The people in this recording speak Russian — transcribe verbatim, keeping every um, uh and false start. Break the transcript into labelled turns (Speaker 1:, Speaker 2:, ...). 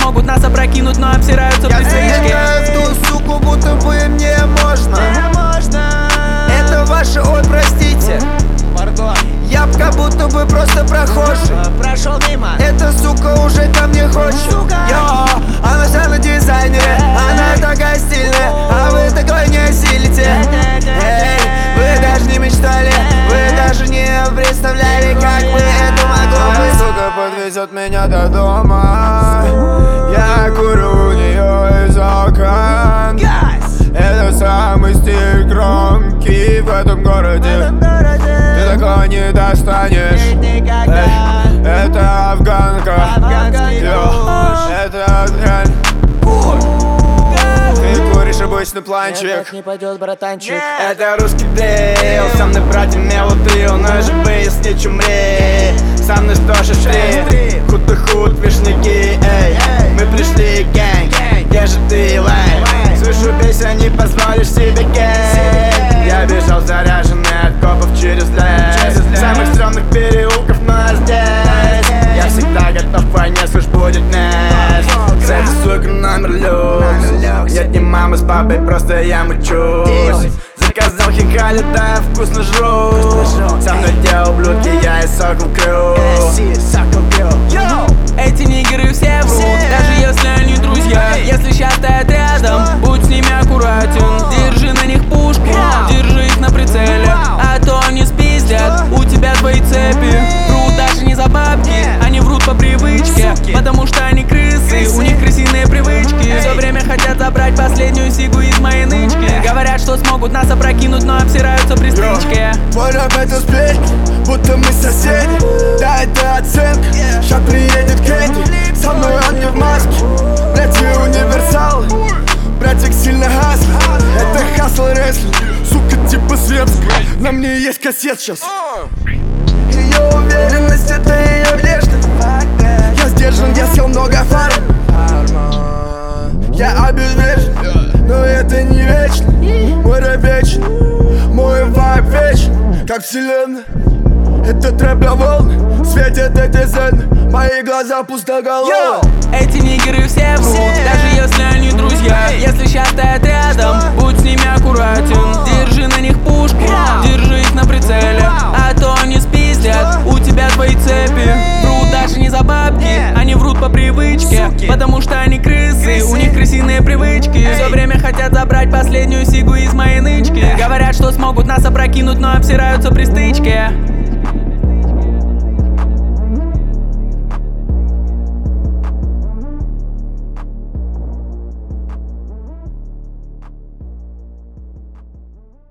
Speaker 1: смогут нас опрокинуть, но обсираются при стычке.
Speaker 2: Я в ту суку, будто бы мне можно. Это ваше, ой, простите. Я б как будто бы просто прохожий.
Speaker 1: Прошел мимо.
Speaker 2: Эта сука уже ко мне хочет. Йо, она вся на дизайнере, она такая стильная, а вы такой не осилите. Эй, вы даже не мечтали, вы даже не представляли, как бы это могло быть. Сука подвезет меня до дома. Я курю у нее из окон. Это самый стиль громкий в этом городе. Ты такого не достанешь. Эй, это афганка. Йо, это дрянь. Ты куришь обычный планчик.
Speaker 1: Не пойдет, братанчик.
Speaker 2: Это русский дрил. Со мной братья мелотрил. Но же выясни, чумри. Со мной сто шесть три. Худ и худ, вишняки. Эй, мы пришли, гэнг. Где же ты, лайн? Слышу песня, не позволишь себе гэнг. Я бежал заряженный от копов через лес. Самых стрёмных переулков, но здесь я всегда готов к войне, слышь, будет нес. С этой сукой номер люкс. Нет, не мама с папой, просто я мучусь. Заказал хинкали, да я вкусно жру. Со мной те ублюдки, я и Сокол Крю.
Speaker 1: Эти нигеры все врут, даже если они друзья. Если сейчас стоят рядом, будь с ними аккуратен. Держи на них пушку, держи их на прицеле, а то они спиздят у тебя твои цепи. Врут даже не за бабки, они врут по привычке, потому что они крысы, у них крысиные привычки. Все время хотят забрать последнюю сигу из моей нычки. Говорят, что смогут нас опрокинуть, но обсираются при стычке.
Speaker 2: Твой рэп это сплетни, будто мы соседи. Да, это оценка, ща приедет Кэнди. Со мной он не в маске, братья универсалы. Братик сильно хаслит, это хасл рестлинг. Сука типа светская, на мне есть кассет сейчас. Ее уверенность, это ее внешность. Я сдержан, я съел много фарм. Я обезврежен, но это не вечно. Мой рэп вечен, мой вайб вечен, как вселенная. Это трэп для волны, светят эти зены. Мои глаза пустоголовы.
Speaker 1: Эти нигеры все врут, даже если они друзья. Если сейчас стоят рядом, будь с ними аккуратен. Держи на них пушку, держи их на прицеле, а то они спиздят у тебя твои цепи. Врут даже не за бабки, они врут по привычке, потому что они крысы, у них крысиные привычки. Все время хотят забрать последнюю сигу из моей нычки. Говорят, что смогут нас опрокинуть, но обсираются при стычке.